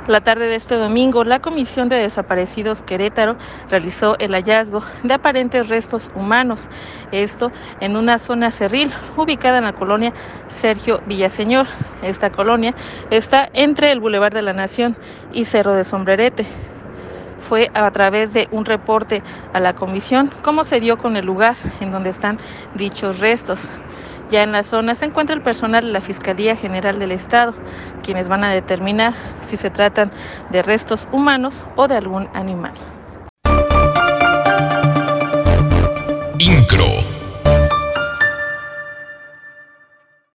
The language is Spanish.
La tarde de este domingo, la Comisión de Desaparecidos Querétaro realizó el hallazgo de aparentes restos humanos, esto en una zona cerril ubicada en la colonia Sergio Villaseñor. Esta colonia está entre el Boulevard de la Nación y Cerro de Sombrerete. Fue a través de un reporte a la comisión cómo se dio con el lugar en donde están dichos restos. Ya en la zona se encuentra el personal de la Fiscalía General del Estado, quienes van a determinar si se tratan de restos humanos o de algún animal.